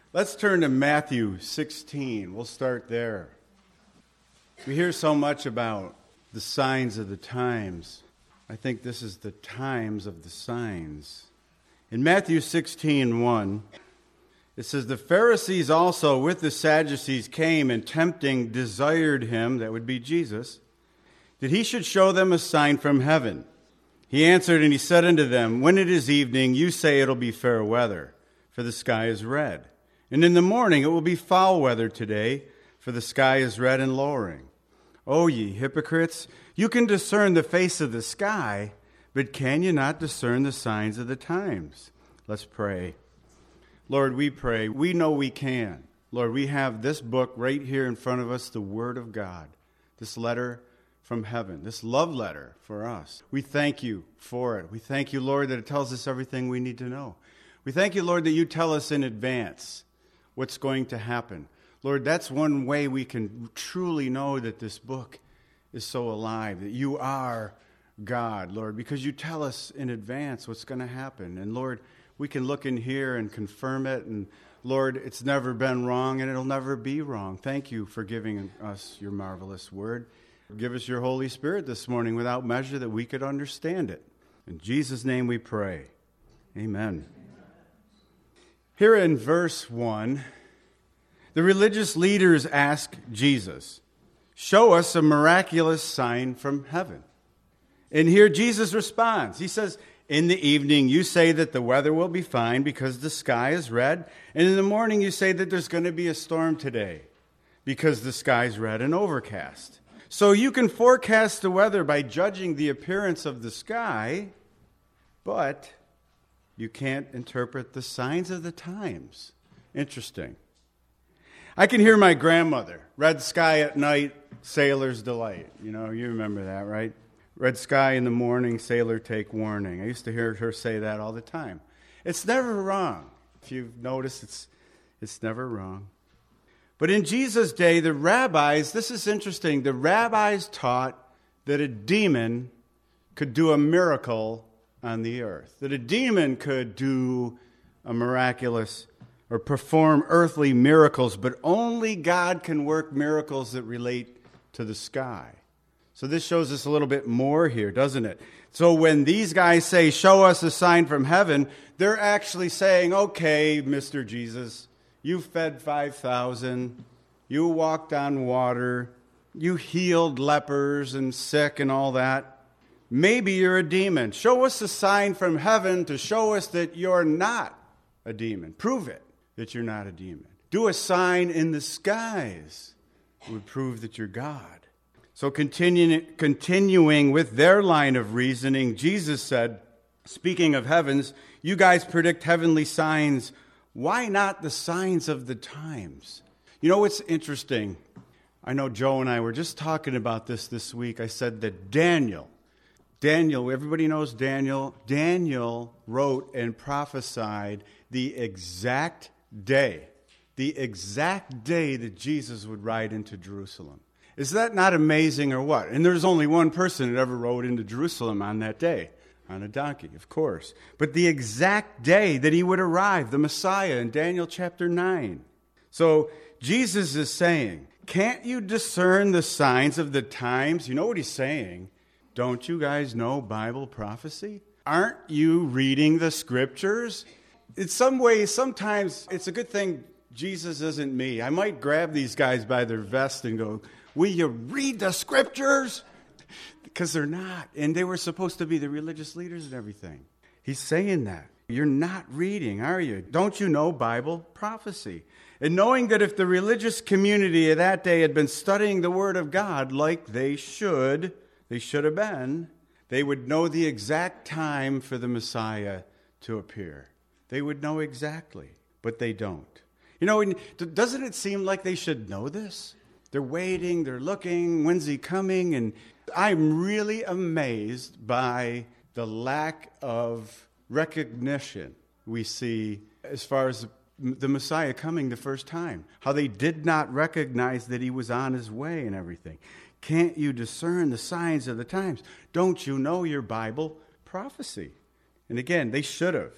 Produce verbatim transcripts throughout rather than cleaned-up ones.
Let's turn to Matthew sixteen. We'll start there. We hear so much about the signs of the times. I think this is the times of the signs. In Matthew sixteen one, it says, "The Pharisees also with the Sadducees came and tempting desired him," that would be Jesus, "that he should show them a sign from heaven. He answered and he said unto them, When it is evening, you say it'll be fair weather, for the sky is red. And in the morning it will be foul weather today, for the sky is red and lowering. O ye hypocrites, you can discern the face of the sky, but can you not discern the signs of the times?" Let's pray. Lord, we pray. We know we can. Lord, we have this book right here in front of us, the Word of God, this letter from heaven, this love letter for us. We thank you for it. We thank you, Lord, that it tells us everything we need to know. We thank you, Lord, that you tell us in advance what's going to happen. Lord, that's one way we can truly know that this book is so alive, that you are God, Lord, because you tell us in advance what's going to happen. And Lord, we can look in here and confirm it. And Lord, it's never been wrong and it'll never be wrong. Thank you for giving us your marvelous word. Give us your Holy Spirit this morning without measure that we could understand it. In Jesus' name we pray. Amen. Here in verse one, the religious leaders ask Jesus, "Show us a miraculous sign from heaven." And here Jesus responds. He says, "In the evening you say that the weather will be fine because the sky is red. And in the morning you say that there's going to be a storm today because the sky's red and overcast. So you can forecast the weather by judging the appearance of the sky, but you can't interpret the signs of the times." Interesting. I can hear my grandmother, "Red sky at night, sailor's delight." You know, you remember that, right? "Red sky in the morning, sailor take warning." I used to hear her say that all the time. It's never wrong. If you've noticed, it's it's never wrong. But in Jesus' day, the rabbis, this is interesting, the rabbis taught that a demon could do a miracle on the earth, that a demon could do a miraculous or perform earthly miracles, but only God can work miracles that relate to the sky. So this shows us a little bit more here, doesn't it? So when these guys say, "Show us a sign from heaven," they're actually saying, "Okay, Mister Jesus, you fed five thousand, you walked on water, you healed lepers and sick and all that. Maybe you're a demon. Show us a sign from heaven to show us that you're not a demon. Prove it that you're not a demon. Do a sign in the skies that would prove that you're God." So continuing, continuing with their line of reasoning, Jesus said, speaking of heavens, "You guys predict heavenly signs. Why not the signs of the times?" You know what's interesting? I know Joe and I were just talking about this this week. I said that Daniel, Daniel, everybody knows Daniel. Daniel wrote and prophesied the exact day, the exact day that Jesus would ride into Jerusalem. Is that not amazing or what? And there's only one person that ever rode into Jerusalem on that day, on a donkey, of course. But the exact day that he would arrive, the Messiah, in Daniel chapter nine. So Jesus is saying, can't you discern the signs of the times? You know what he's saying? Don't you guys know Bible prophecy? Aren't you reading the scriptures? In some ways, sometimes it's a good thing Jesus isn't me. I might grab these guys by their vest and go, "Will you read the scriptures?" Because they're not. And they were supposed to be the religious leaders and everything. He's saying that. You're not reading, are you? Don't you know Bible prophecy? And knowing that if the religious community of that day had been studying the Word of God like they should, they should have been, they would know the exact time for the Messiah to appear. They would know exactly, but they don't. You know, doesn't it seem like they should know this? They're waiting, they're looking, when's he coming? And I'm really amazed by the lack of recognition we see as far as the Messiah coming the first time. How they did not recognize that he was on his way and everything. Can't you discern the signs of the times? Don't you know your Bible prophecy? And again, they should have.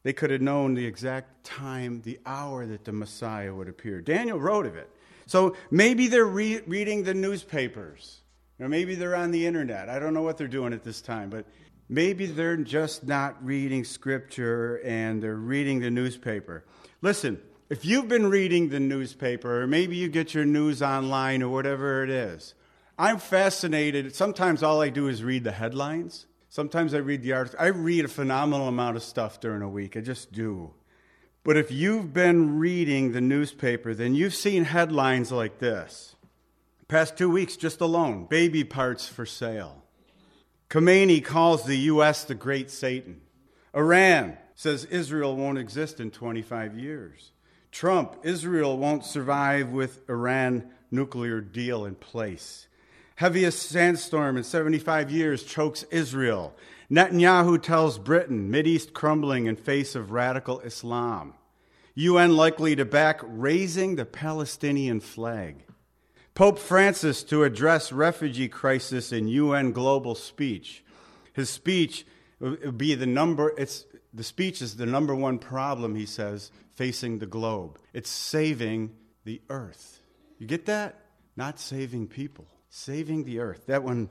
They could have known the exact time, the hour that the Messiah would appear. Daniel wrote of it. So maybe they're re- reading the newspapers. Or maybe they're on the internet. I don't know what they're doing at this time, but maybe they're just not reading Scripture and they're reading the newspaper. Listen, if you've been reading the newspaper, or maybe you get your news online or whatever it is, I'm fascinated. Sometimes all I do is read the headlines. Sometimes I read the articles. I read a phenomenal amount of stuff during a week. I just do. But if you've been reading the newspaper, then you've seen headlines like this. Past two weeks, just alone, baby parts for sale. Khomeini calls the U S the Great Satan. Iran says Israel won't exist in twenty-five years. Trump, Israel won't survive with Iran nuclear deal in place. Heaviest sandstorm in seventy-five years chokes Israel. Netanyahu tells Britain, Mideast crumbling in face of radical Islam. U N likely to back raising the Palestinian flag. Pope Francis to address refugee crisis in U N global speech. His speech would be the number, it's, the speech is the number one problem, he says, facing the globe. It's saving the earth. You get that? Not saving people. Saving the earth. That one.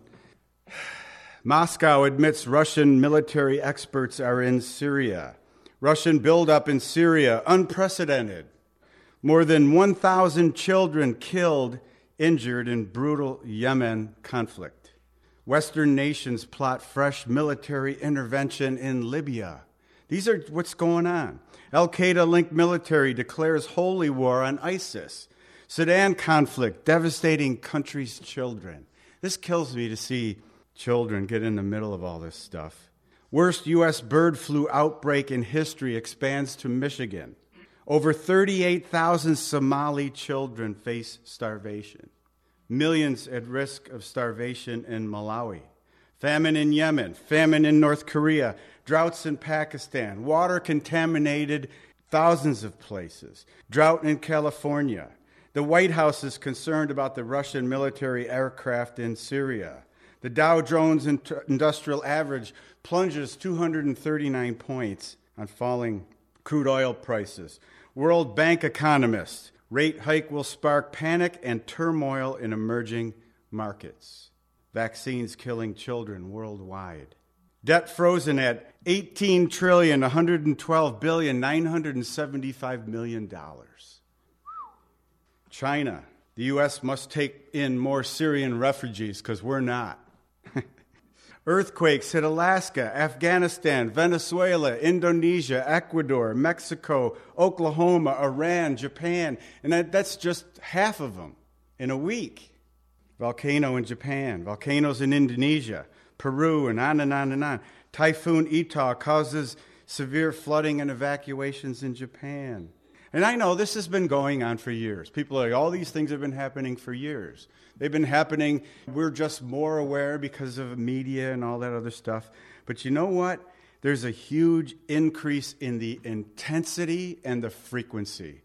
Moscow admits Russian military experts are in Syria. Russian buildup in Syria, unprecedented. More than one thousand children killed, injured in brutal Yemen conflict. Western nations plot fresh military intervention in Libya. These are what's going on. Al-Qaeda-linked military declares holy war on ISIS. Sudan conflict, devastating country's children. This kills me to see children get in the middle of all this stuff. Worst U S bird flu outbreak in history expands to Michigan. Over thirty-eight thousand Somali children face starvation. Millions at risk of starvation in Malawi. Famine in Yemen, famine in North Korea, droughts in Pakistan, water contaminated thousands of places, drought in California. The White House is concerned about the Russian military aircraft in Syria. The Dow Jones Industrial Average plunges two hundred thirty-nine points on falling crude oil prices. World Bank economists, rate hike will spark panic and turmoil in emerging markets. Vaccines killing children worldwide. Debt frozen at eighteen trillion one hundred twelve billion nine hundred seventy-five million dollars. China, the U S must take in more Syrian refugees because we're not. Earthquakes hit Alaska, Afghanistan, Venezuela, Indonesia, Ecuador, Mexico, Oklahoma, Iran, Japan, and that, that's just half of them in a week. Volcano in Japan, volcanoes in Indonesia, Peru, and on and on and on. Typhoon Eta causes severe flooding and evacuations in Japan. And I know this has been going on for years. People are like, all these things have been happening for years. They've been happening. We're just more aware because of media and all that other stuff. But you know what? There's a huge increase in the intensity and the frequency.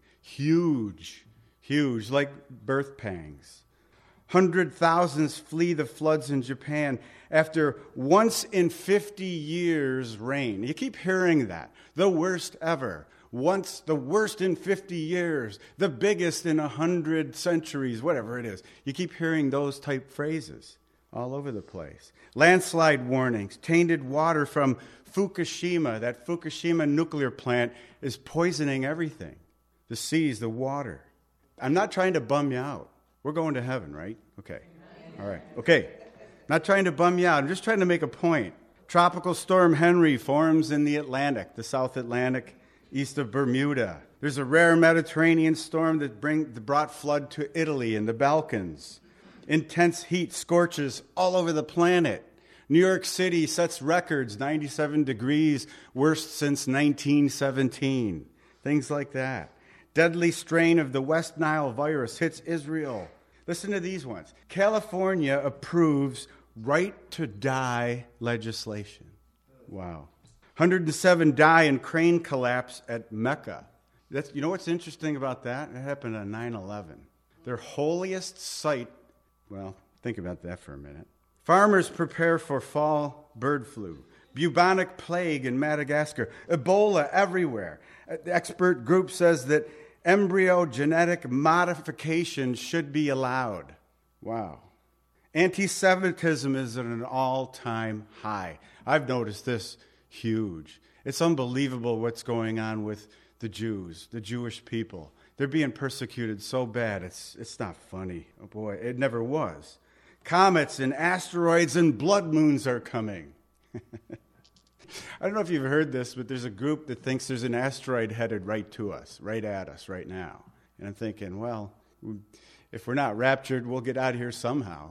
Huge, huge, like birth pangs. Hundred thousands flee the floods in Japan after once in fifty years rain. You keep hearing that. The worst ever. Once, the worst in fifty years, the biggest in one hundred centuries, whatever it is. You keep hearing those type phrases all over the place. Landslide warnings, tainted water from Fukushima. That Fukushima nuclear plant is poisoning everything. The seas, the water. I'm not trying to bum you out. We're going to heaven, right? Okay. All right. Okay. Not trying to bum you out. I'm just trying to make a point. Tropical storm Henry forms in the Atlantic, the South Atlantic, east of Bermuda. There's a rare Mediterranean storm that, bring, that brought flood to Italy and the Balkans. Intense heat scorches all over the planet. New York City sets records, ninety-seven degrees, worst since nineteen seventeen. Things like that. Deadly strain of the West Nile virus hits Israel. Listen to these ones. California approves right to die legislation. Wow. one hundred seven die in crane collapse at Mecca. That's, you know what's interesting about that? It happened on nine eleven. Their holiest site, well, think about that for a minute. Farmers prepare for fall bird flu. bubonic plague in Madagascar, Ebola everywhere. The expert group says that embryo genetic modification should be allowed. Wow. Anti-Semitism is at an all-time high. I've noticed this huge. It's unbelievable what's going on with the Jews, the Jewish people. They're being persecuted so bad, it's it's not funny. Oh boy, it never was. Comets and asteroids and blood moons are coming. I don't know if you've heard this, but there's a group that thinks there's an asteroid headed right to us, right at us right now. And I'm thinking, well, if we're not raptured, we'll get out of here somehow.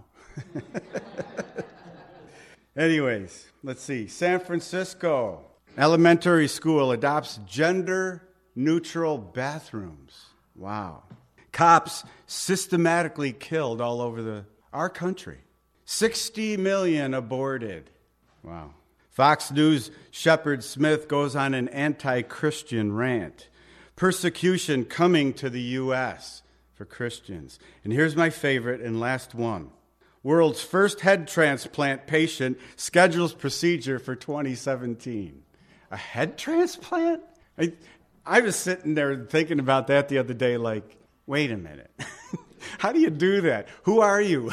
Anyways, let's see. San Francisco elementary school adopts gender-neutral bathrooms. Wow. Cops systematically killed all over the our country. sixty million aborted. Wow. Fox News' Shepard Smith goes on an anti-Christian rant. Persecution coming to the U S for Christians. And here's my favorite and last one. World's first head transplant patient schedules procedure for twenty seventeen. A head transplant? I, I was sitting there thinking about that the other day like, wait a minute. How do you do that? Who are you?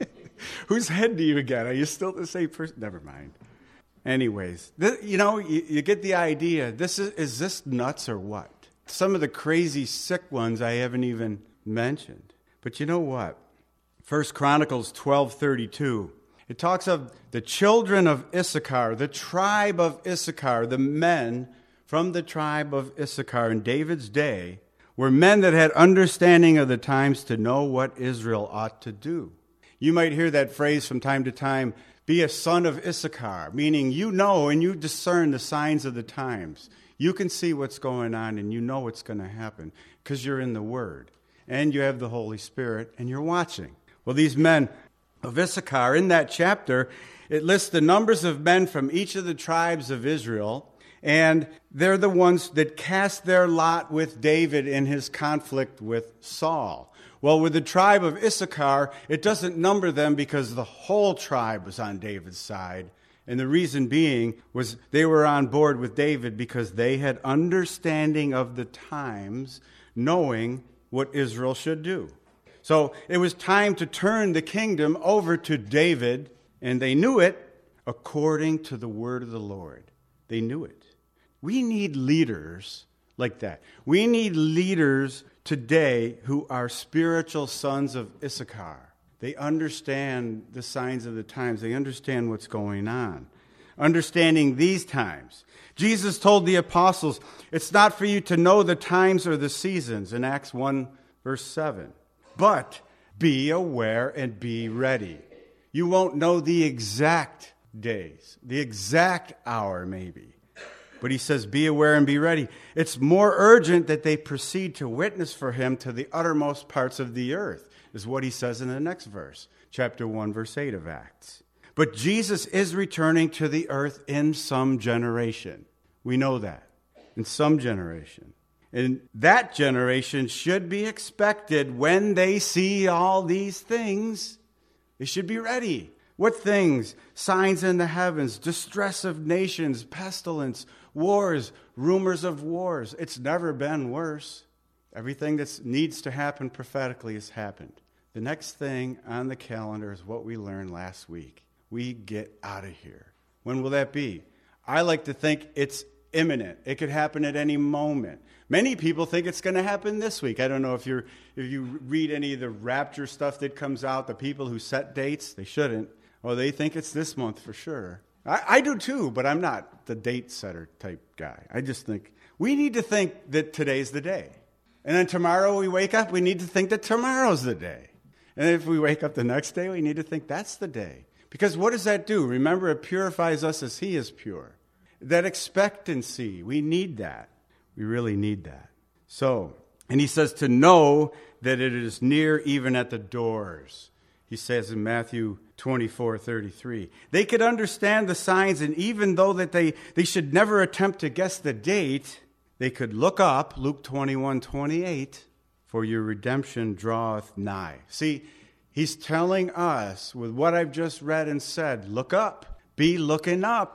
Whose head do you get? Are you still the same person? Never mind. Anyways, th- you know, you, you get the idea. This is, is this nuts or what? Some of the crazy sick ones I haven't even mentioned. But you know what? First Chronicles twelve thirty-two. It talks of the children of Issachar, the tribe of Issachar, the men from the tribe of Issachar in David's day were men that had understanding of the times to know what Israel ought to do. You might hear that phrase from time to time, be a son of Issachar, meaning you know and you discern the signs of the times. You can see what's going on and you know what's going to happen because you're in the Word and you have the Holy Spirit and you're watching. Well, these men of Issachar, in that chapter, it lists the numbers of men from each of the tribes of Israel, and they're the ones that cast their lot with David in his conflict with Saul. Well, with the tribe of Issachar, it doesn't number them because the whole tribe was on David's side. And the reason being was they were on board with David because they had understanding of the times, knowing what Israel should do. So it was time to turn the kingdom over to David, and they knew it according to the word of the Lord. They knew it. We need leaders like that. We need leaders today who are spiritual sons of Issachar. They understand the signs of the times. They understand what's going on. Understanding these times. Jesus told the apostles, it's not for you to know the times or the seasons in Acts one, verse seven. But be aware and be ready. You won't know the exact days, the exact hour maybe. But he says, be aware and be ready. It's more urgent that they proceed to witness for him to the uttermost parts of the earth, is what he says in the next verse, chapter one, verse eight of Acts. But Jesus is returning to the earth in some generation. We know that, in some generation. And that generation should be expected when they see all these things. They should be ready. What things? Signs in the heavens, distress of nations, pestilence, wars, rumors of wars. It's never been worse. Everything that needs to happen prophetically has happened. The next thing on the calendar is what we learned last week. We get out of here. When will that be? I like to think it's imminent. It could happen at any moment. Many people think it's going to happen this week. I don't know if you're if you read any of the rapture stuff that comes out, the people who set dates, they shouldn't. Well, they think it's this month for sure. I, I do too, but I'm not the date setter type guy. I just think we need to think that today's the day. And then tomorrow we wake up, we need to think that tomorrow's the day. And if we wake up the next day, we need to think that's the day. Because what does that do? Remember, it purifies us as he is pure. That expectancy, we need that. We really need that. So, and he says to know that it is near even at the doors. He says in Matthew twenty-four thirty-three. They could understand the signs, and even though that they, they should never attempt to guess the date, they could look up, Luke twenty-one twenty-eight, for your redemption draweth nigh. See, he's telling us, with what I've just read and said, look up. Be looking up.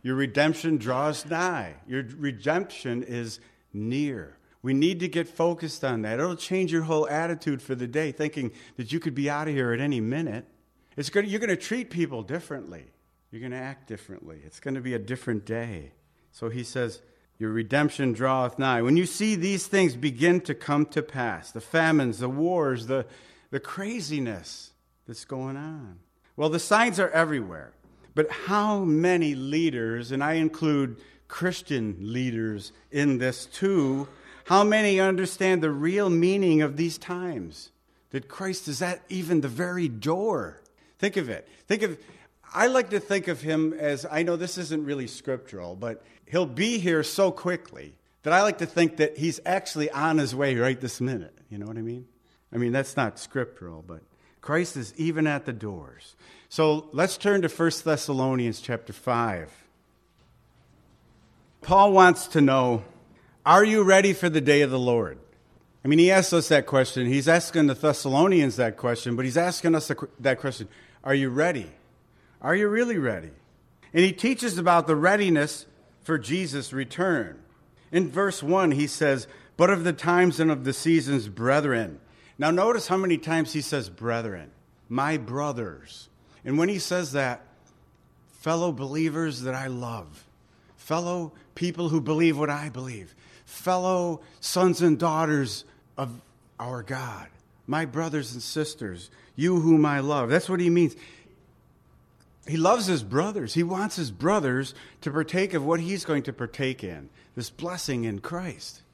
Your redemption draws nigh. Your redemption is near. We need to get focused on that. It'll change your whole attitude for the day, thinking that you could be out of here at any minute. It's going to, you're going to treat people differently. You're going to act differently. It's going to be a different day. So he says, your redemption draweth nigh. When you see these things begin to come to pass, the famines, the wars, the, the craziness that's going on. Well, the signs are everywhere. But how many leaders, and I include Christian leaders in this too, how many understand the real meaning of these times? That Christ is at even the very door. Think of it. Think of, I like to think of him as, I know this isn't really scriptural, but he'll be here so quickly that I like to think that he's actually on his way right this minute. You know what I mean? I mean, that's not scriptural, but Christ is even at the doors. So let's turn to First Thessalonians chapter five. Paul wants to know, are you ready for the day of the Lord? I mean, he asks us that question. He's asking the Thessalonians that question, but he's asking us that question, are you ready? Are you really ready? And he teaches about the readiness for Jesus' return. In verse one, he says, but of the times and of the seasons, brethren. Now notice how many times he says brethren, my brothers. And when he says that, fellow believers that I love, fellow people who believe what I believe, fellow sons and daughters of our God, my brothers and sisters, you whom I love. That's what he means. He loves his brothers. He wants his brothers to partake of what he's going to partake in, this blessing in Christ.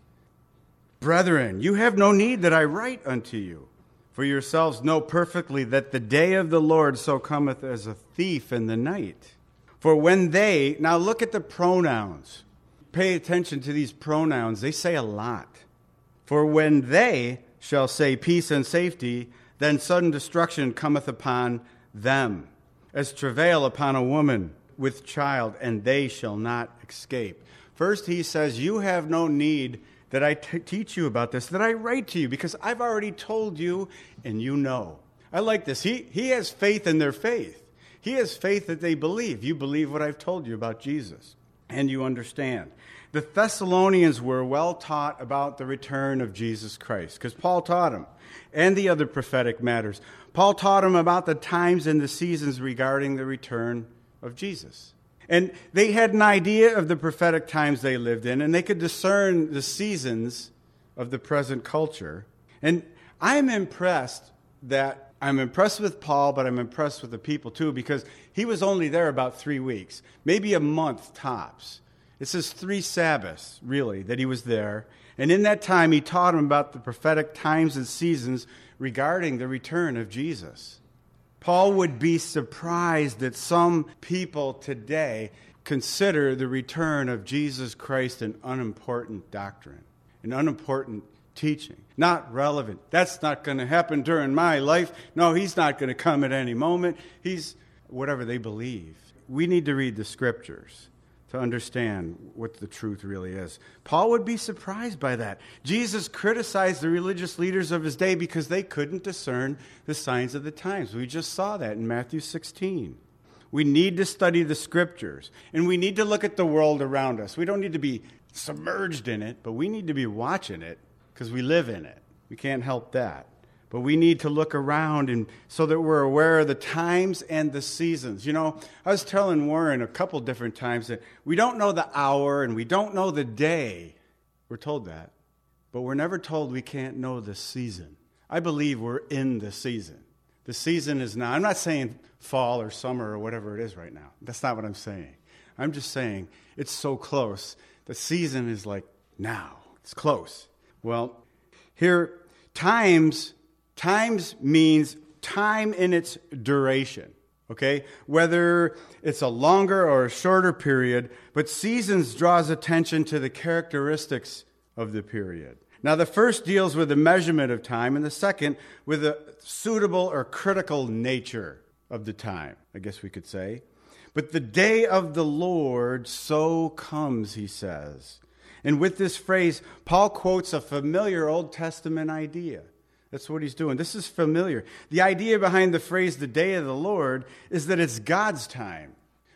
Brethren, you have no need that I write unto you. For yourselves know perfectly that the day of the Lord so cometh as a thief in the night. For when they, now look at the pronouns. Pay attention to these pronouns. They say a lot. For when they shall say peace and safety, then sudden destruction cometh upon them, as travail upon a woman with child, and they shall not escape. First he says, you have no need that I t- teach you about this, that I write to you, because I've already told you, and you know. I like this. He, he has faith in their faith. He has faith that they believe. You believe what I've told you about Jesus, and you understand. The Thessalonians were well taught about the return of Jesus Christ, because Paul taught them, and the other prophetic matters. Paul taught them about the times and the seasons regarding the return of Jesus. And they had an idea of the prophetic times they lived in, and they could discern the seasons of the present culture. And I'm impressed that, I'm impressed with Paul, but I'm impressed with the people too, because he was only there about three weeks, maybe a month tops. It says three Sabbaths, really, that he was there. And in that time, he taught them about the prophetic times and seasons regarding the return of Jesus. Paul would be surprised that some people today consider the return of Jesus Christ an unimportant doctrine, an unimportant teaching, not relevant. That's not going to happen during my life. No, he's not going to come at any moment. He's whatever they believe. We need to read the scriptures to understand what the truth really is. Paul would be surprised by that. Jesus criticized the religious leaders of his day because they couldn't discern the signs of the times. We just saw that in Matthew sixteen. We need to study the scriptures, and we need to look at the world around us. We don't need to be submerged in it, but we need to be watching it because we live in it. We can't help that. But we need to look around and so that we're aware of the times and the seasons. You know, I was telling Warren a couple different times that we don't know the hour and we don't know the day. We're told that. But we're never told we can't know the season. I believe we're in the season. The season is now. I'm not saying fall or summer or whatever it is right now. That's not what I'm saying. I'm just saying it's so close. The season is like now. It's close. Well, here, times... Times means time in its duration, okay? Whether it's a longer or a shorter period, but seasons draws attention to the characteristics of the period. Now, the first deals with the measurement of time, and the second with the suitable or critical nature of the time, I guess we could say. But the day of the Lord so comes, he says. And with this phrase, Paul quotes a familiar Old Testament idea. That's what he's doing. This is familiar. The idea behind the phrase, the day of the Lord, is that it's God's time.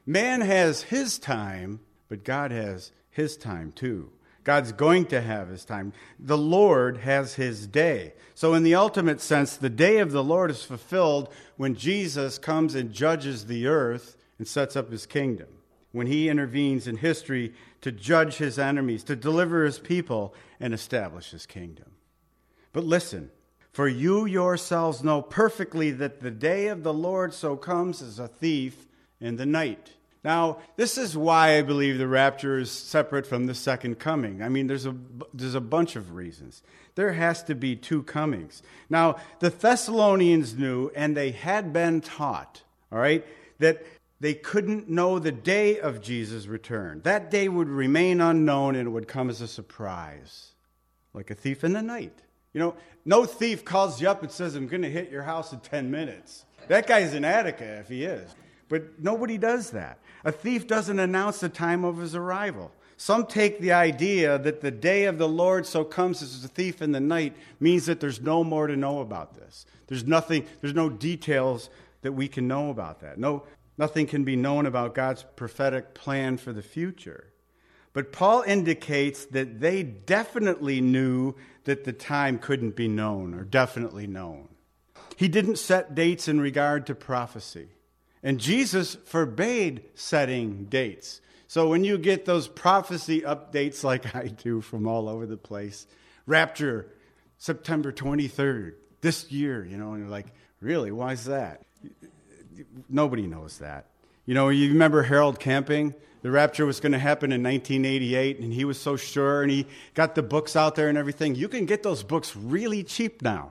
Man has his time, but God has his time too. God's going to have his time. The Lord has his day. So in the ultimate sense, the day of the Lord is fulfilled when Jesus comes and judges the earth and sets up his kingdom. When he intervenes in history to judge his enemies, to deliver his people, and establish his kingdom. But listen, for you yourselves know perfectly that the day of the Lord so comes as a thief in the night. Now, this is why I believe the rapture is separate from the second coming. I mean, there's a, there's a bunch of reasons. There has to be two comings. Now, the Thessalonians knew, and they had been taught, all right, that they couldn't know the day of Jesus' return. That day would remain unknown, and it would come as a surprise, like a thief in the night. You know, no thief calls you up and says, I'm going to hit your house in ten minutes. That guy's an Attica if he is. But nobody does that. A thief doesn't announce the time of his arrival. Some take the idea that the day of the Lord so comes as a thief in the night means that there's no more to know about this. There's nothing, there's no details that we can know about that. No, nothing can be known about God's prophetic plan for the future. But Paul indicates that they definitely knew that the time couldn't be known or definitely known. He didn't set dates in regard to prophecy. And Jesus forbade setting dates. So when you get those prophecy updates like I do from all over the place, rapture, September twenty-third, this year, you know, and you're like, really, why is that? Nobody knows that. You know, you remember Harold Camping? The rapture was going to happen in nineteen eighty-eight, and he was so sure, and he got the books out there and everything. You can get those books really cheap now.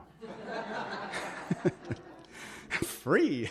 Free.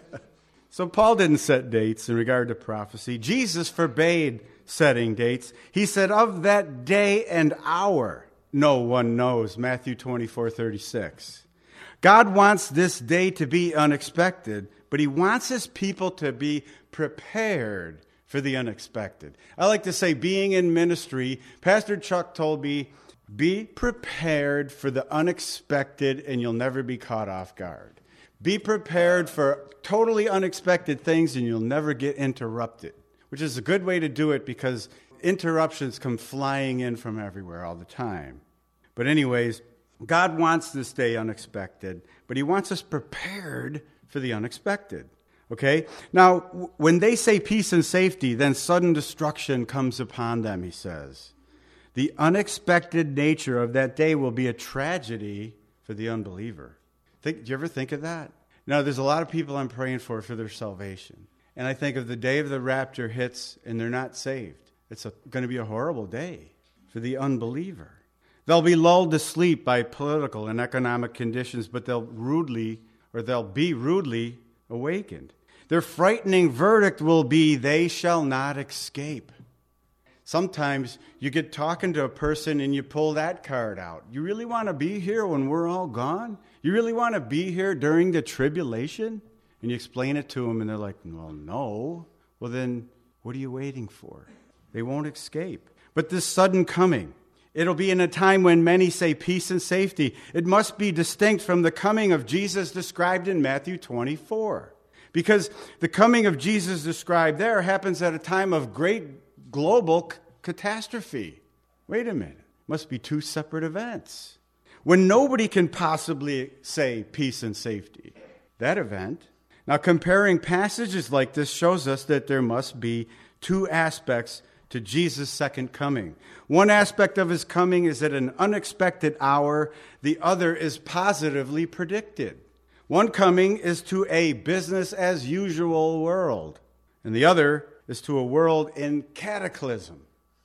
So Paul didn't set dates in regard to prophecy. Jesus forbade setting dates. He said, of that day and hour, no one knows. Matthew twenty-four thirty-six. God wants this day to be unexpected, but he wants his people to be prepared for the unexpected. I like to say, being in ministry, Pastor Chuck told me, be prepared for the unexpected and you'll never be caught off guard. Be prepared for totally unexpected things and you'll never get interrupted, which is a good way to do it because interruptions come flying in from everywhere all the time. But anyways, God wants this day unexpected, but he wants us prepared for the unexpected. Okay? Now, when they say peace and safety, then sudden destruction comes upon them, he says. The unexpected nature of that day will be a tragedy for the unbeliever. Think, do you ever think of that? Now, there's a lot of people I'm praying for for their salvation. And I think if the day of the rapture hits and they're not saved, it's a, going to be a horrible day for the unbeliever. They'll be lulled to sleep by political and economic conditions, but they'll rudely, or they'll be rudely awakened. Their frightening verdict will be, they shall not escape. Sometimes you get talking to a person and you pull that card out. You really want to be here when we're all gone? You really want to be here during the tribulation? And you explain it to them and they're like, well, no. Well, then what are you waiting for? They won't escape. But this sudden coming, it'll be in a time when many say peace and safety. It must be distinct from the coming of Jesus described in Matthew twenty-four. Because the coming of Jesus described there happens at a time of great global c- catastrophe. Wait a minute. Must be two separate events. When nobody can possibly say peace and safety. That event. Now, comparing passages like this shows us that there must be two aspects to Jesus' second coming. One aspect of his coming is at an unexpected hour. The other is positively predicted. One coming is to a business-as-usual world, and the other is to a world in cataclysm.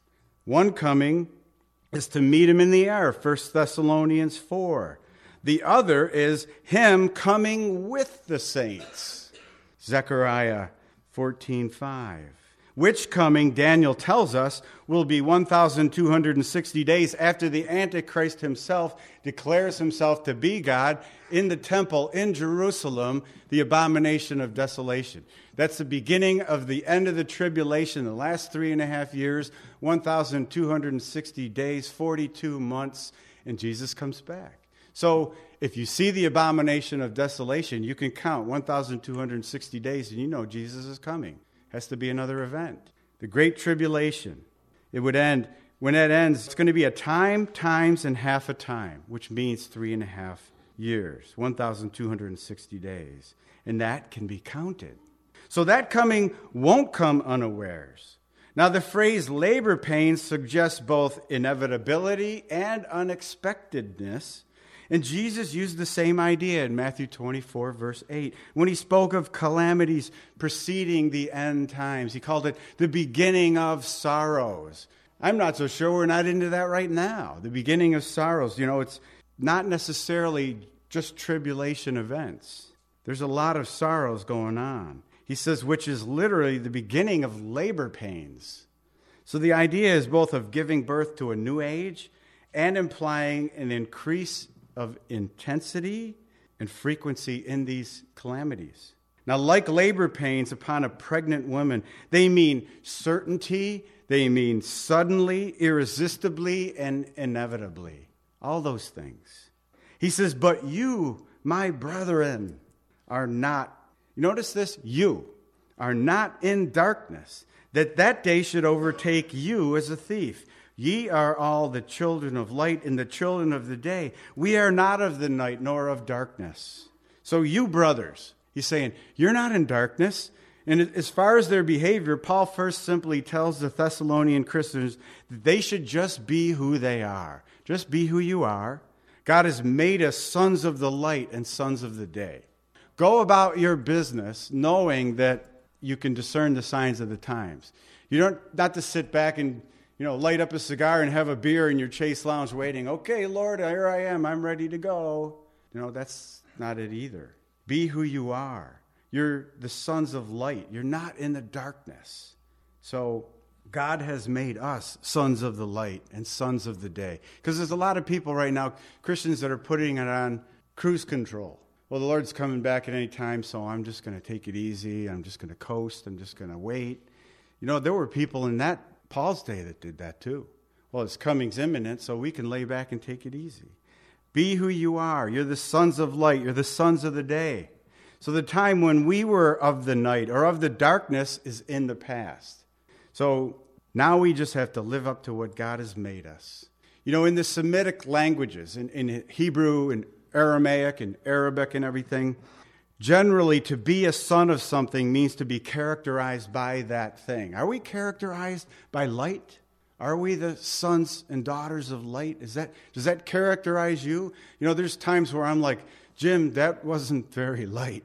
One coming is to meet him in the air, First Thessalonians four. The other is him coming with the saints, Zechariah fourteen five. Which coming, Daniel tells us, will be one thousand two hundred sixty days after the Antichrist himself declares himself to be God in the temple in Jerusalem, the abomination of desolation. That's the beginning of the end of the tribulation, the last three and a half years, one thousand two hundred sixty days, forty-two months, and Jesus comes back. So if you see the abomination of desolation, you can count one thousand two hundred sixty days and you know Jesus is coming. Has to be another event. The Great Tribulation. It would end, when that ends, it's going to be a time, times, and half a time, which means three and a half years, one thousand two hundred sixty days. And that can be counted. So that coming won't come unawares. Now, the phrase labor pains suggests both inevitability and unexpectedness. And Jesus used the same idea in Matthew twenty-four, verse eight. When he spoke of calamities preceding the end times, he called it the beginning of sorrows. I'm not so sure we're not into that right now. The beginning of sorrows. You know, it's not necessarily just tribulation events. There's a lot of sorrows going on. He says, which is literally the beginning of labor pains. So the idea is both of giving birth to a new age and implying an increase of intensity and frequency in these calamities. Now, like labor pains upon a pregnant woman, they mean certainty, they mean suddenly, irresistibly, and inevitably. All those things. He says, but you, my brethren, are not, you notice this? You are not in darkness, that that day should overtake you as a thief. Ye are all the children of light and the children of the day. We are not of the night nor of darkness. So you brothers, he's saying, you're not in darkness. And as far as their behavior, Paul first simply tells the Thessalonian Christians that they should just be who they are. Just be who you are. God has made us sons of the light and sons of the day. Go about your business knowing that you can discern the signs of the times. You don't not to sit back and, you know, light up a cigar and have a beer in your Chase Lounge waiting. Okay, Lord, here I am. I'm ready to go. You know, that's not it either. Be who you are. You're the sons of light. You're not in the darkness. So God has made us sons of the light and sons of the day. Because there's a lot of people right now, Christians, that are putting it on cruise control. Well, the Lord's coming back at any time, so I'm just going to take it easy. I'm just going to coast. I'm just going to wait. You know, there were people in that Paul's day that did that too. Well, his coming's imminent, so we can lay back and take it easy. Be who you are. You're the sons of light. You're the sons of the day. So the time when we were of the night or of the darkness is in the past. So now we just have to live up to what God has made us. You know, in the Semitic languages, in, in Hebrew and Aramaic and Arabic and everything, generally to be a son of something means to be characterized by that thing. Are we characterized by light? Are we the sons and daughters of light? Is that does that characterize you? You know, there's times where I'm like, Jim, that wasn't very light.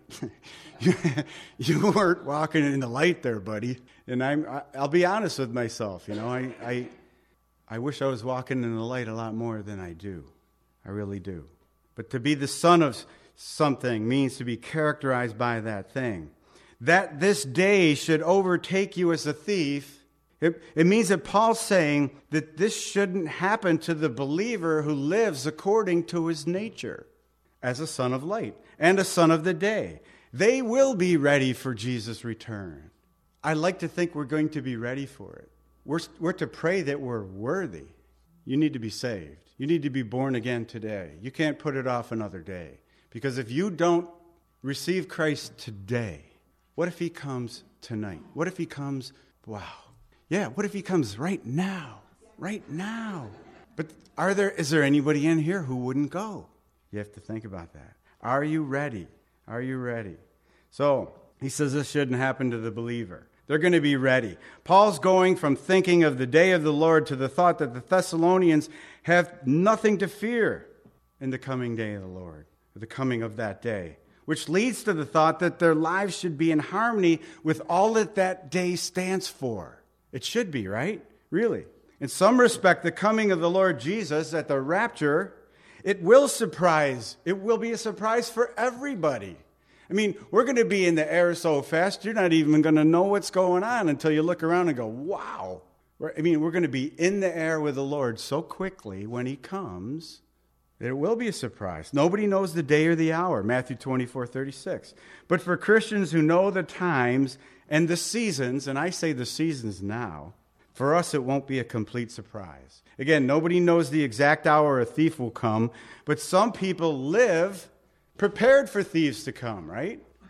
You weren't walking in the light there, buddy. And I'm I'll be honest with myself, you know, I I I wish I was walking in the light a lot more than I do. I really do. But to be the son of something means to be characterized by that thing. That this day should overtake you as a thief, it, it means that Paul's saying that this shouldn't happen to the believer who lives according to his nature as a son of light and a son of the day. They will be ready for Jesus' return. I like to think we're going to be ready for it. We're, we're to pray that we're worthy. You need to be saved. You need to be born again today. You can't put it off another day. Because if you don't receive Christ today, what if he comes tonight? What if he comes, wow. Yeah, what if he comes right now? Right now. But are there is there anybody in here who wouldn't go? You have to think about that. Are you ready? Are you ready? So, he says this shouldn't happen to the believer. They're going to be ready. Paul's going from thinking of the day of the Lord to the thought that the Thessalonians have nothing to fear in the coming day of the Lord, the coming of that day, which leads to the thought that their lives should be in harmony with all that that day stands for. It should be, right? Really. In some respect, the coming of the Lord Jesus at the rapture, it will surprise. It will be a surprise for everybody. I mean, we're going to be in the air so fast, you're not even going to know what's going on until you look around and go, wow. I mean, we're going to be in the air with the Lord so quickly when he comes that it will be a surprise. Nobody knows the day or the hour, Matthew twenty-four thirty-six. But for Christians who know the times and the seasons, and I say the seasons now, for us it won't be a complete surprise. Again, nobody knows the exact hour a thief will come, but some people live prepared for thieves to come, right?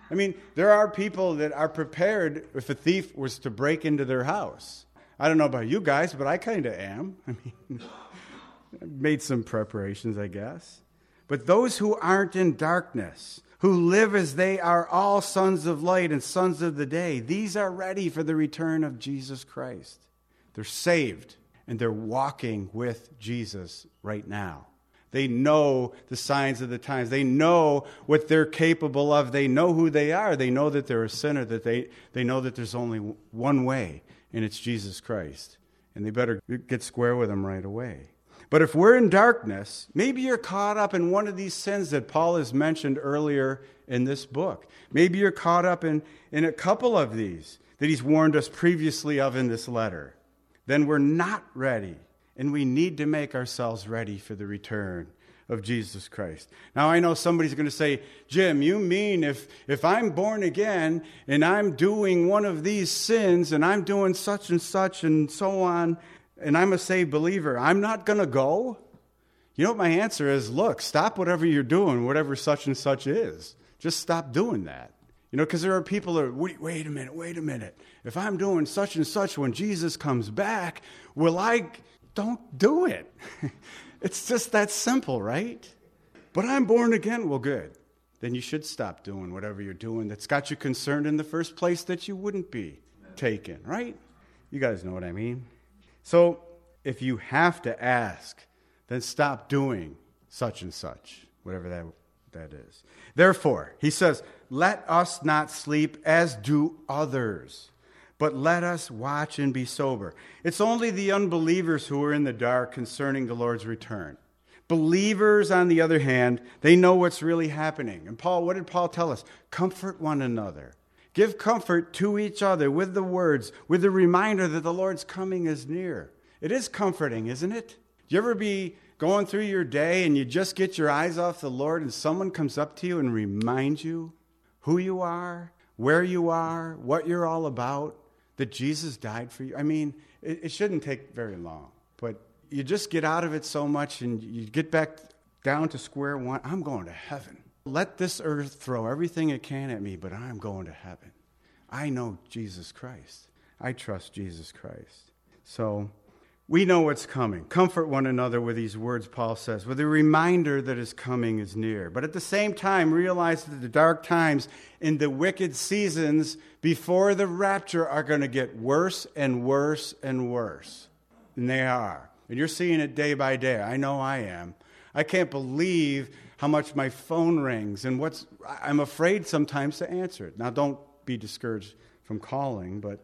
I mean, there are people that are prepared if a thief was to break into their house. I don't know about you guys, but I kind of am. I mean, I made some preparations, I guess. But those who aren't in darkness, who live as they are all sons of light and sons of the day, these are ready for the return of Jesus Christ. They're saved, and they're walking with Jesus right now. They know the signs of the times. They know what they're capable of. They know who they are. They know that they're a sinner, that they, they know that there's only one way, and it's Jesus Christ. And they better get square with him right away. But if we're in darkness, maybe you're caught up in one of these sins that Paul has mentioned earlier in this book. Maybe you're caught up in, in a couple of these that he's warned us previously of in this letter. Then we're not ready. And we need to make ourselves ready for the return of Jesus Christ. Now, I know somebody's going to say, Jim, you mean if, if I'm born again and I'm doing one of these sins and I'm doing such and such and so on, and I'm a saved believer, I'm not going to go? You know what my answer is? Look, stop whatever you're doing, whatever such and such is. Just stop doing that. You know, because there are people that are, wait, wait a minute, wait a minute. If I'm doing such and such when Jesus comes back, will I... Don't do it. It's just that simple, right? But I'm born again. Well, good. Then you should stop doing whatever you're doing that's got you concerned in the first place that you wouldn't be taken, right? You guys know what I mean. So if you have to ask, then stop doing such and such, whatever that, that is. Therefore, he says, let us not sleep as do others, but let us watch and be sober. It's only the unbelievers who are in the dark concerning the Lord's return. Believers, on the other hand, they know what's really happening. And Paul, what did Paul tell us? Comfort one another. Give comfort to each other with the words, with the reminder that the Lord's coming is near. It is comforting, isn't it? Do you ever be going through your day and you just get your eyes off the Lord and someone comes up to you and reminds you who you are, where you are, what you're all about? That Jesus died for you. I mean, it, it shouldn't take very long, but you just get out of it so much and you get back down to square one. I'm going to heaven. Let this earth throw everything it can at me, but I'm going to heaven. I know Jesus Christ. I trust Jesus Christ. So we know what's coming. Comfort one another with these words, Paul says, with a reminder that his coming is near. But at the same time, realize that the dark times in the wicked seasons before the rapture are going to get worse and worse and worse. And they are. And you're seeing it day by day. I know I am. I can't believe how much my phone rings and what's, I'm afraid sometimes to answer it. Now, don't be discouraged from calling, but,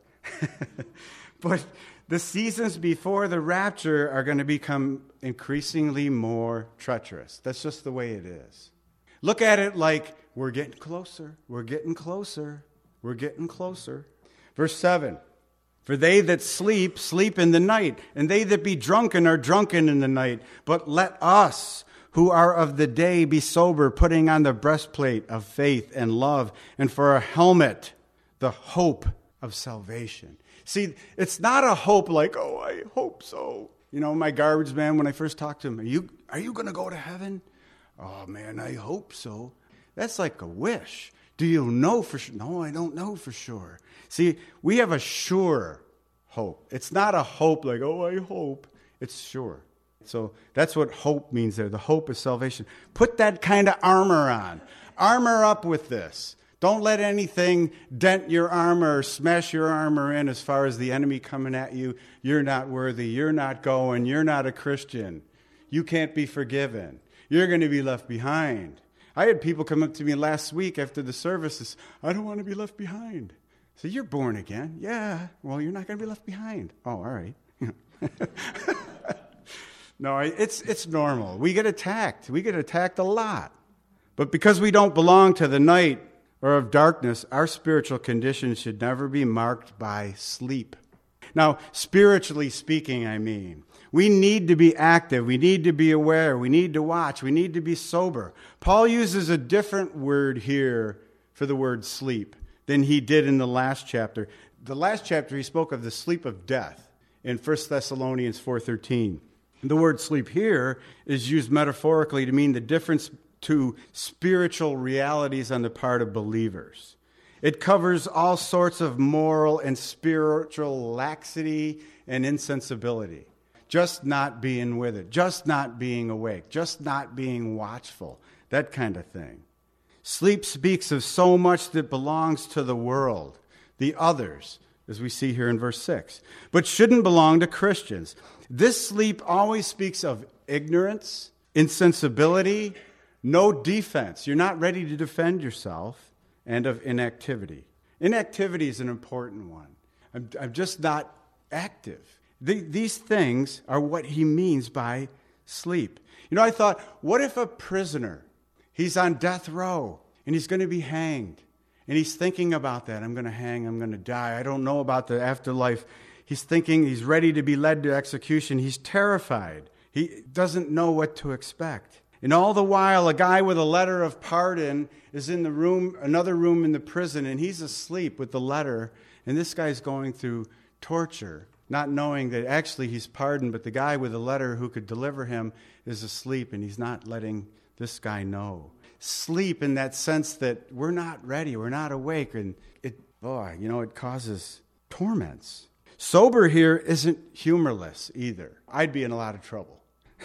but the seasons before the rapture are going to become increasingly more treacherous. That's just the way it is. Look at it like we're getting closer. We're getting closer. We're getting closer. Verse seven. For they that sleep, sleep in the night, and they that be drunken are drunken in the night. But let us, who are of the day, be sober, putting on the breastplate of faith and love, and for a helmet, the hope of salvation. See, it's not a hope like, oh, I hope so. You know, my garbage man, when I first talked to him, are you, are you going to go to heaven? Oh, man, I hope so. That's like a wish. Do you know for sure? No, I don't know for sure. See, we have a sure hope. It's not a hope like, oh, I hope. It's sure. So that's what hope means there. The hope of salvation. Put that kind of armor on. Armor up with this. Don't let anything dent your armor or smash your armor in as far as the enemy coming at you. You're not worthy. You're not going. You're not a Christian. You can't be forgiven. You're going to be left behind. I had people come up to me last week after the services. I don't want to be left behind. So you're born again. Yeah. Well, you're not going to be left behind. Oh, all right. No, it's it's normal. We get attacked. We get attacked a lot. But because we don't belong to the night or of darkness, our spiritual condition should never be marked by sleep. Now, spiritually speaking, I mean, we need to be active. We need to be aware. We need to watch. We need to be sober. Paul uses a different word here for the word sleep than he did in the last chapter. The last chapter, he spoke of the sleep of death in First Thessalonians four thirteen. The word sleep here is used metaphorically to mean the difference to spiritual realities on the part of believers. It covers all sorts of moral and spiritual laxity and insensibility. Just not being with it, just not being awake, just not being watchful, that kind of thing. Sleep speaks of so much that belongs to the world, the others, as we see here in verse six, but shouldn't belong to Christians. This sleep always speaks of ignorance, insensibility, no defense. You're not ready to defend yourself, and of inactivity. Inactivity is an important one. I'm, I'm just not active. The, these things are what he means by sleep. You know, I thought, what if a prisoner, he's on death row, and he's going to be hanged, and he's thinking about that. I'm going to hang, I'm going to die. I don't know about the afterlife. He's thinking, he's ready to be led to execution. He's terrified. He doesn't know what to expect. And all the while, a guy with a letter of pardon is in the room, another room in the prison, and he's asleep with the letter, and this guy's going through torture, not knowing that actually he's pardoned, but the guy with the letter who could deliver him is asleep, and he's not letting this guy know. Sleep in that sense that we're not ready, we're not awake, and it, boy, you know, it causes torments. Sober here isn't humorless either. I'd be in a lot of trouble.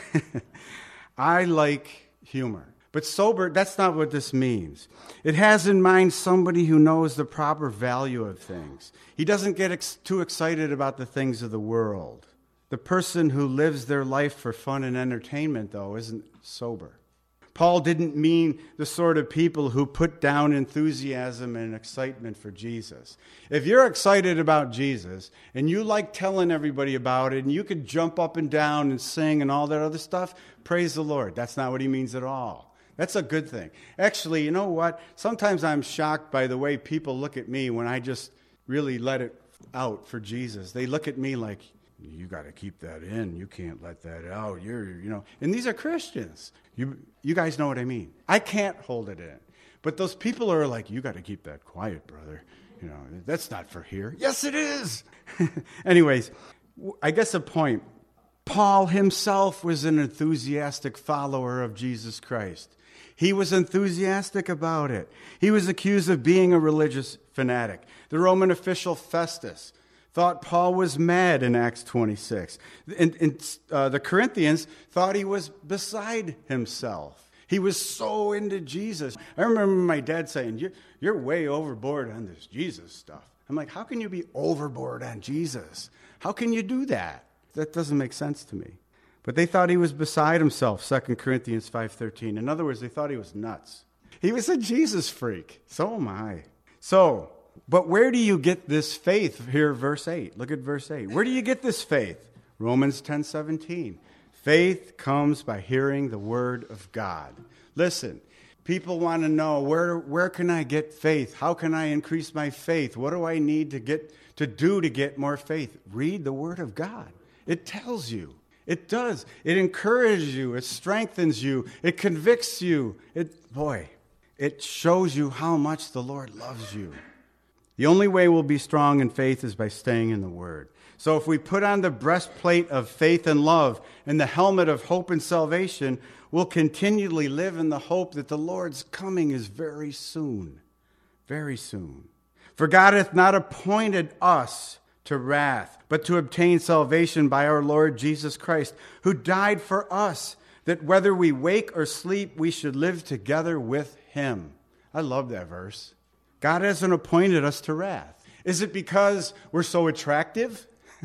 I like humor. But sober, that's not what this means. It has in mind somebody who knows the proper value of things. He doesn't get ex- too excited about the things of the world. The person who lives their life for fun and entertainment, though, isn't sober. Paul didn't mean the sort of people who put down enthusiasm and excitement for Jesus. If you're excited about Jesus and you like telling everybody about it and you could jump up and down and sing and all that other stuff, praise the Lord. That's not what he means at all. That's a good thing. Actually, you know what? Sometimes I'm shocked by the way people look at me when I just really let it out for Jesus. They look at me like, you got to keep that in. You can't let that out. You're, you know, and these are Christians. You, you guys know what I mean. I can't hold it in. But those people are like, you got to keep that quiet, brother. You know, that's not for here. Yes, it is. Anyways, I guess a point. Paul himself was an enthusiastic follower of Jesus Christ. He was enthusiastic about it. He was accused of being a religious fanatic. The Roman official Festus thought Paul was mad in Acts twenty-six. And, and uh, the Corinthians thought he was beside himself. He was so into Jesus. I remember my dad saying, you're, you're way overboard on this Jesus stuff. I'm like, how can you be overboard on Jesus? How can you do that? That doesn't make sense to me. But they thought he was beside himself, Second Corinthians five thirteen. In other words, they thought he was nuts. He was a Jesus freak. So am I. So, but where do you get this faith? Here, verse eight. Look at verse eight. Where do you get this faith? Romans ten seventeen. Faith comes by hearing the word of God. Listen, people want to know, where, where can I get faith? How can I increase my faith? What do I need to get to do to get more faith? Read the word of God. It tells you. It does. It encourages you. It strengthens you. It convicts you. It, boy, it shows you how much the Lord loves you. The only way we'll be strong in faith is by staying in the Word. So if we put on the breastplate of faith and love and the helmet of hope and salvation, we'll continually live in the hope that the Lord's coming is very soon. Very soon. For God hath not appointed us to wrath, but to obtain salvation by our Lord Jesus Christ, who died for us, that whether we wake or sleep, we should live together with him. I love that verse. God hasn't appointed us to wrath. Is it because we're so attractive?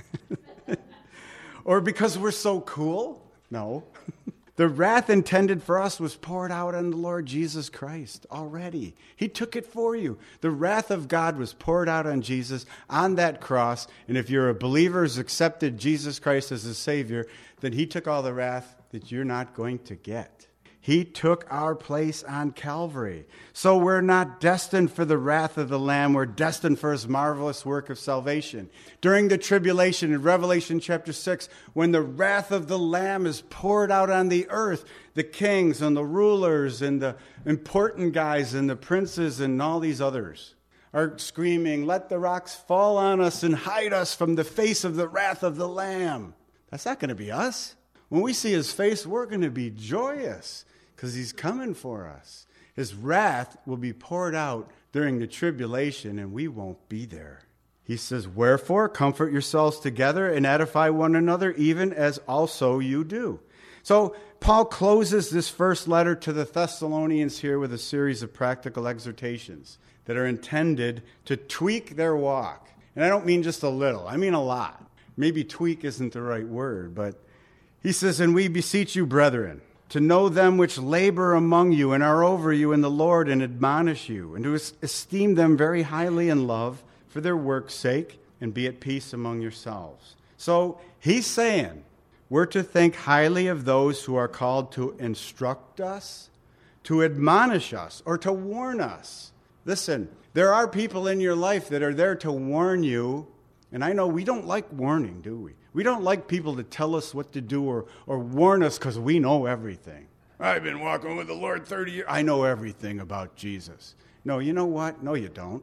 Or because we're so cool? No. The wrath intended for us was poured out on the Lord Jesus Christ already. He took it for you. The wrath of God was poured out on Jesus on that cross. And if you're a believer who's accepted Jesus Christ as a Savior, then he took all the wrath that you're not going to get. He took our place on Calvary. So we're not destined for the wrath of the Lamb. We're destined for his marvelous work of salvation. During the tribulation in Revelation chapter six, when the wrath of the Lamb is poured out on the earth, the kings and the rulers and the important guys and the princes and all these others are screaming, let the rocks fall on us and hide us from the face of the wrath of the Lamb. That's not going to be us. When we see his face, we're going to be joyous, because he's coming for us. His wrath will be poured out during the tribulation, and we won't be there. He says, wherefore, comfort yourselves together and edify one another, even as also you do. So Paul closes this first letter to the Thessalonians here with a series of practical exhortations that are intended to tweak their walk. And I don't mean just a little, I mean a lot. Maybe tweak isn't the right word, but he says, and we beseech you, brethren, to know them which labor among you and are over you in the Lord and admonish you, and to esteem them very highly in love for their work's sake, and be at peace among yourselves. So he's saying we're to think highly of those who are called to instruct us, to admonish us, or to warn us. Listen, there are people in your life that are there to warn you, and I know we don't like warning, do we? We don't like people to tell us what to do or, or warn us because we know everything. I've been walking with the Lord thirty years. I know everything about Jesus. No, you know what? No, you don't.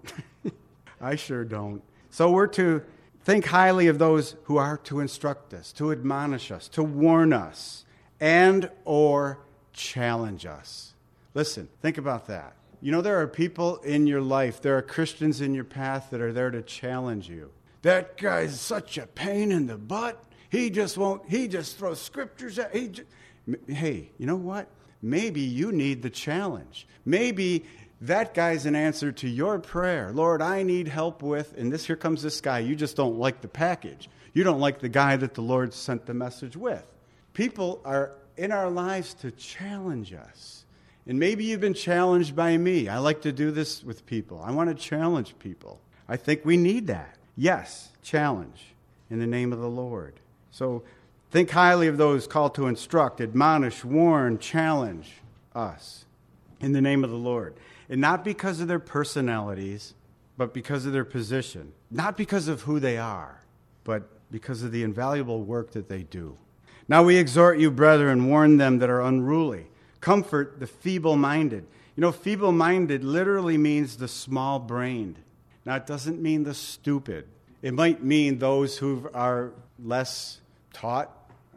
I sure don't. So we're to think highly of those who are to instruct us, to admonish us, to warn us, and or challenge us. Listen, think about that. You know, there are people in your life, there are Christians in your path that are there to challenge you. That guy's such a pain in the butt. He just won't, he just throws scriptures at, he just, hey, you know what? Maybe you need the challenge. Maybe that guy's an answer to your prayer. Lord, I need help with, and this, here comes this guy. You just don't like the package. You don't like the guy that the Lord sent the message with. People are in our lives to challenge us. And maybe you've been challenged by me. I like to do this with people. I want to challenge people. I think we need that. Yes, challenge in the name of the Lord. So think highly of those called to instruct, admonish, warn, challenge us in the name of the Lord. And not because of their personalities, but because of their position. Not because of who they are, but because of the invaluable work that they do. Now we exhort you, brethren, warn them that are unruly. Comfort the feeble-minded. You know, feeble-minded literally means the small-brained. Now, it doesn't mean the stupid. It might mean those who are less taught,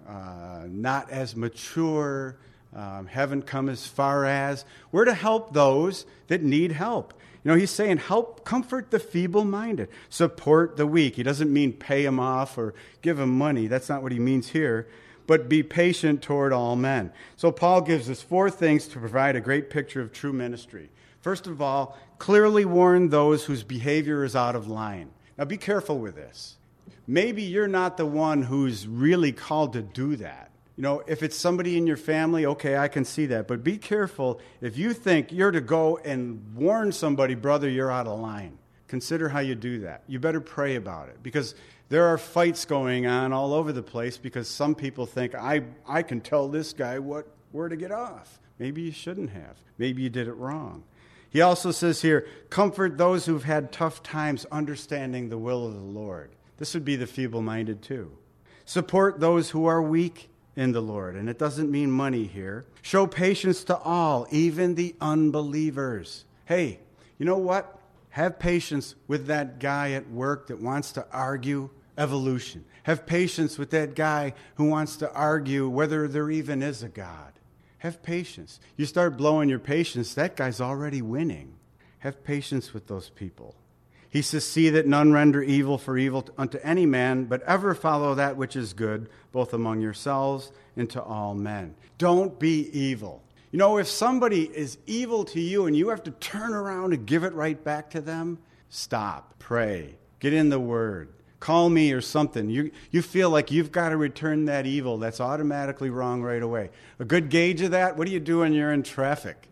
uh, not as mature, um, haven't come as far as. We're to help those that need help. You know, he's saying help, comfort the feeble-minded, support the weak. He doesn't mean pay them off or give them money. That's not what he means here. But be patient toward all men. So Paul gives us four things to provide a great picture of true ministry. First of all, clearly warn those whose behavior is out of line. Now be careful with this. Maybe you're not the one who's really called to do that. You know, if it's somebody in your family, okay, I can see that. But be careful if you think you're to go and warn somebody, brother, you're out of line. Consider how you do that. You better pray about it, because there are fights going on all over the place because some people think, I, I can tell this guy what where to get off. Maybe you shouldn't have. Maybe you did it wrong. He also says here, comfort those who've had tough times understanding the will of the Lord. This would be the feeble-minded too. Support those who are weak in the Lord, and it doesn't mean money here. Show patience to all, even the unbelievers. Hey, you know what? Have patience with that guy at work that wants to argue evolution. Have patience with that guy who wants to argue whether there even is a God. Have patience. You start blowing your patience, that guy's already winning. Have patience with those people. He says, see that none render evil for evil unto any man, but ever follow that which is good, both among yourselves and to all men. Don't be evil. You know, if somebody is evil to you and you have to turn around and give it right back to them, stop, pray, get in the Word, call me or something. You you feel like you've got to return that evil that's automatically wrong right away. A good gauge of that, what do you do when you're in traffic?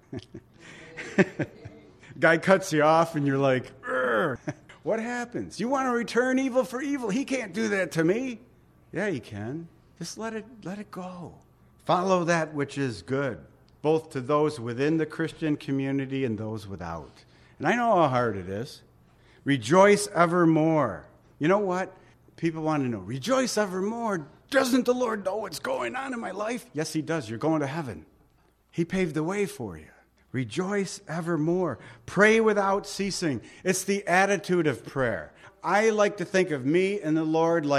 Guy cuts you off and you're like, Urgh. What happens? You want to return evil for evil? He can't do that to me. Yeah, he can. Just let it let it go. Follow that which is good, both to those within the Christian community and those without. And I know how hard it is. Rejoice evermore. You know what? People want to know, rejoice evermore. Doesn't the Lord know what's going on in my life? Yes, he does. You're going to heaven. He paved the way for you. Rejoice evermore. Pray without ceasing. It's the attitude of prayer. I like to think of me and the Lord like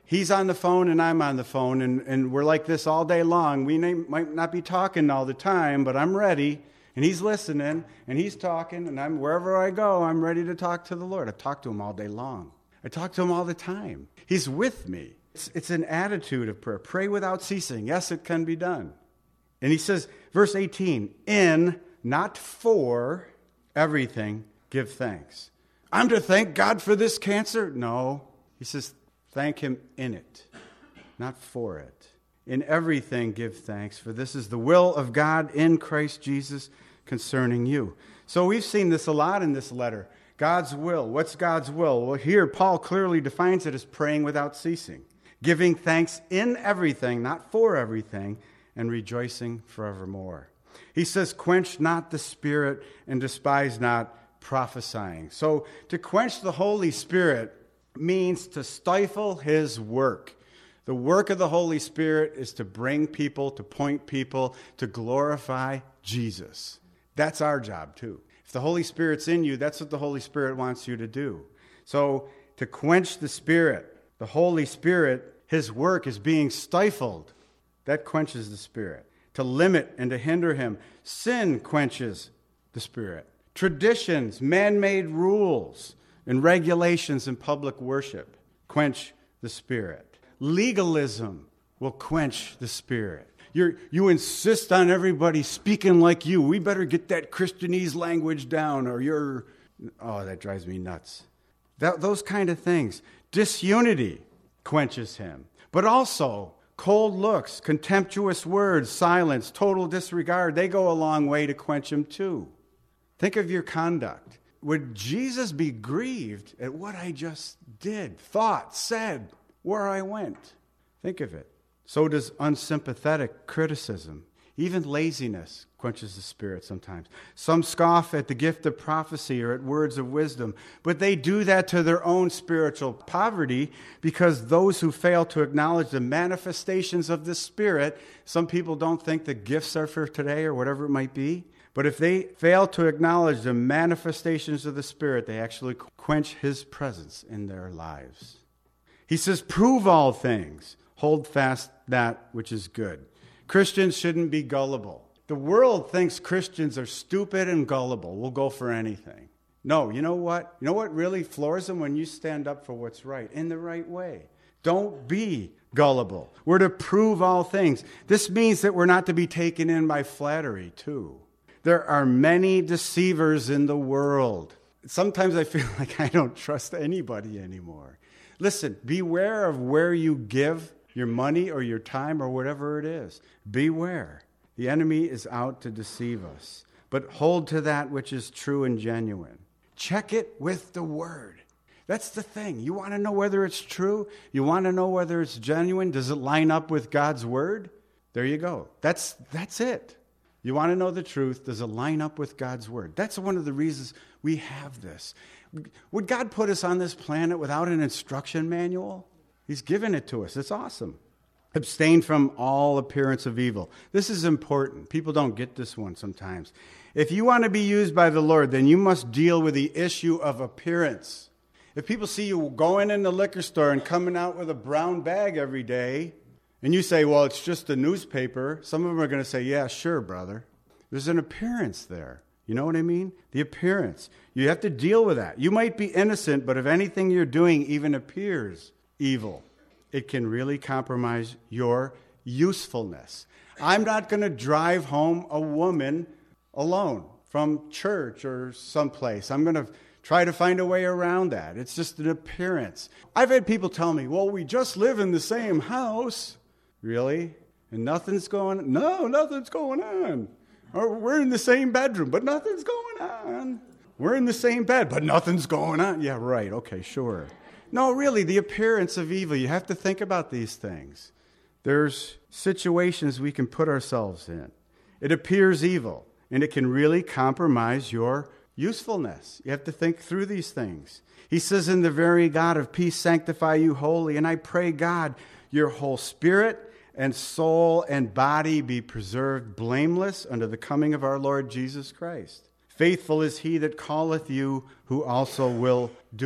he's on the phone and I'm on the phone, and, and we're like this all day long. We may, might not be talking all the time, but I'm ready, and he's listening, and he's talking, and I'm wherever I go, I'm ready to talk to the Lord. I talk to him all day long. I talk to him all the time. He's with me. It's, it's an attitude of prayer. Pray without ceasing. Yes, it can be done. And he says, verse eighteen, in, not for, everything, give thanks. I'm to thank God for this cancer? No. He says, thank him in it, not for it. In everything give thanks, for this is the will of God in Christ Jesus concerning you. So we've seen this a lot in this letter. God's will. What's God's will? Well, here Paul clearly defines it as praying without ceasing, giving thanks in everything, not for everything, and rejoicing forevermore. He says, quench not the Spirit and despise not prophesying. So to quench the Holy Spirit means to stifle his work. The work of the Holy Spirit is to bring people, to point people, to glorify Jesus. That's our job too. If the Holy Spirit's in you, that's what the Holy Spirit wants you to do. So to quench the Spirit, the Holy Spirit, his work is being stifled. That quenches the Spirit. To limit and to hinder him. Sin quenches the Spirit. Traditions, man-made rules, and regulations in public worship quench the Spirit. Legalism will quench the Spirit. You're, you insist on everybody speaking like you. We better get that Christianese language down or you're... Oh, that drives me nuts. That, those kind of things. Disunity quenches him. But also, cold looks, contemptuous words, silence, total disregard, they go a long way to quench him too. Think of your conduct. Would Jesus be grieved at what I just did, thought, said, where I went? Think of it. So does unsympathetic criticism. Even laziness quenches the Spirit sometimes. Some scoff at the gift of prophecy or at words of wisdom, but they do that to their own spiritual poverty because those who fail to acknowledge the manifestations of the Spirit, some people don't think the gifts are for today or whatever it might be, but if they fail to acknowledge the manifestations of the Spirit, they actually quench his presence in their lives. He says, prove all things. Hold fast that which is good. Christians shouldn't be gullible. The world thinks Christians are stupid and gullible. We'll go for anything. No, you know what? You know what really floors them? When you stand up for what's right, in the right way. Don't be gullible. We're to prove all things. This means that we're not to be taken in by flattery, too. There are many deceivers in the world. Sometimes I feel like I don't trust anybody anymore. Listen, beware of where you give your money or your time or whatever it is. Beware. The enemy is out to deceive us. But hold to that which is true and genuine. Check it with the Word. That's the thing. You want to know whether it's true? You want to know whether it's genuine? Does it line up with God's Word? There you go. That's, that's it. You want to know the truth? Does it line up with God's Word? That's one of the reasons we have this. Would God put us on this planet without an instruction manual? He's given it to us. It's awesome. Abstain from all appearance of evil. This is important. People don't get this one sometimes. If you want to be used by the Lord, then you must deal with the issue of appearance. If people see you going in the liquor store and coming out with a brown bag every day, and you say, well, it's just a newspaper, some of them are going to say, yeah, sure, brother. There's an appearance there. You know what I mean? The appearance. You have to deal with that. You might be innocent, but if anything you're doing even appears evil, it can really compromise your usefulness. I'm not going to drive home a woman alone from church or someplace. I'm going to try to find a way around that. It's just an appearance. I've had people tell me, well, we just live in the same house. Really? And nothing's going on? No, nothing's going on. Or we're in the same bedroom, but nothing's going on. We're in the same bed, but nothing's going on. Yeah, right. Okay, sure. No, really, the appearance of evil. You have to think about these things. There's situations we can put ourselves in. It appears evil, and it can really compromise your usefulness. You have to think through these things. He says, in the very God of peace, sanctify you wholly. And I pray, God, your whole spirit and soul and body be preserved blameless unto the coming of our Lord Jesus Christ. Faithful is he that calleth you, who also will do it.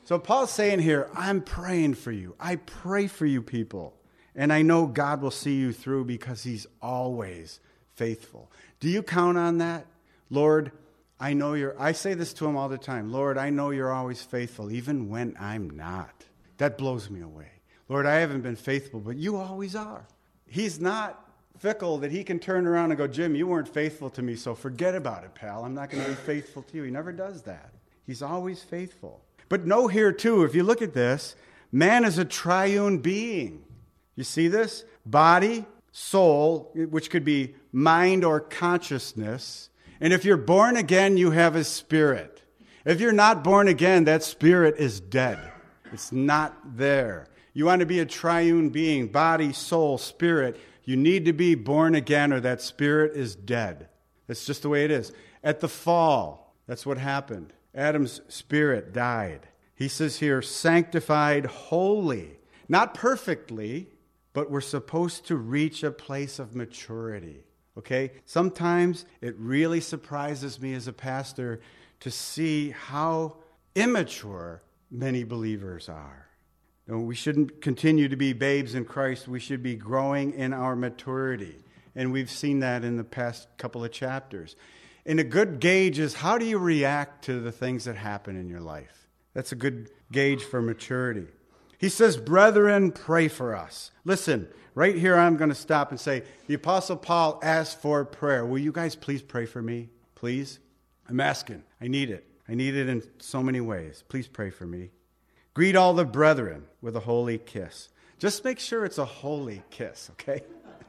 So Paul's saying here, I'm praying for you. I pray for you people. And I know God will see you through because he's always faithful. Do you count on that? Lord, I know you're, I say this to him all the time. Lord, I know you're always faithful, even when I'm not. That blows me away. Lord, I haven't been faithful, but you always are. He's not fickle that he can turn around and go, Jim, you weren't faithful to me, so forget about it, pal. I'm not going to be faithful to you. He never does that. He's always faithful. But know here, too, if you look at this, man is a triune being. You see this? Body, soul, which could be mind or consciousness. And if you're born again, you have a spirit. If you're not born again, that spirit is dead. It's not there. You want to be a triune being, body, soul, spirit. You need to be born again or that spirit is dead. That's just the way it is. At the fall, that's what happened. Adam's spirit died. He says here, sanctified holy. Not perfectly, but we're supposed to reach a place of maturity. Okay? Sometimes it really surprises me as a pastor to see how immature many believers are. No, we shouldn't continue to be babes in Christ. We should be growing in our maturity. And we've seen that in the past couple of chapters. And a good gauge is, how do you react to the things that happen in your life? That's a good gauge for maturity. He says, brethren, pray for us. Listen, right here I'm going to stop and say, the Apostle Paul asked for prayer. Will you guys please pray for me? Please? I'm asking. I need it. I need it in so many ways. Please pray for me. Greet all the brethren with a holy kiss. Just make sure it's a holy kiss, okay?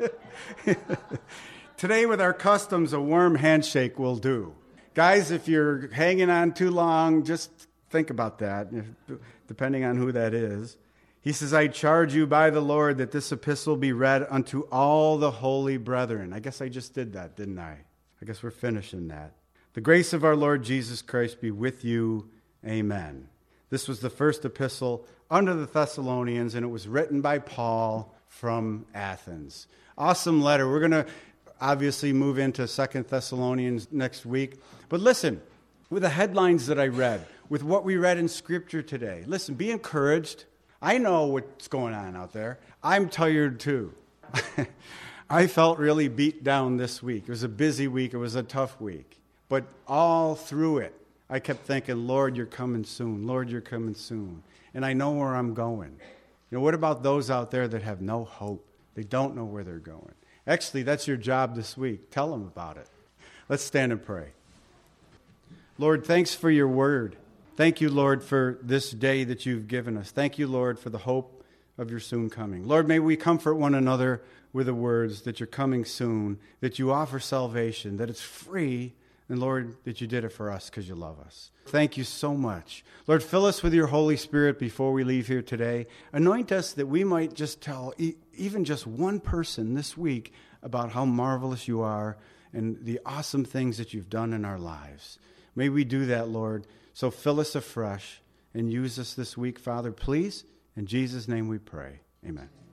Today with our customs, a warm handshake will do. Guys, if you're hanging on too long, just think about that, depending on who that is. He says, I charge you by the Lord that this epistle be read unto all the holy brethren. I guess I just did that, didn't I? I guess we're finishing that. The grace of our Lord Jesus Christ be with you. Amen. This was the first epistle unto the Thessalonians, and it was written by Paul from Athens. Awesome letter. We're going to obviously move into Second Thessalonians next week. But listen, with the headlines that I read, with what we read in Scripture today, listen, be encouraged. I know what's going on out there. I'm tired too. I felt really beat down this week. It was a busy week. It was a tough week. But all through it, I kept thinking, Lord, you're coming soon. Lord, you're coming soon. And I know where I'm going. You know, what about those out there that have no hope? They don't know where they're going. Actually, that's your job this week. Tell them about it. Let's stand and pray. Lord, thanks for your word. Thank you, Lord, for this day that you've given us. Thank you, Lord, for the hope of your soon coming. Lord, may we comfort one another with the words that you're coming soon, that you offer salvation, that it's free, and Lord, that you did it for us because you love us. Thank you so much. Lord, fill us with your Holy Spirit before we leave here today. Anoint us that we might just tell e- even just one person this week about how marvelous you are and the awesome things that you've done in our lives. May we do that, Lord. So fill us afresh and use us this week, Father, please. In Jesus' name we pray. Amen.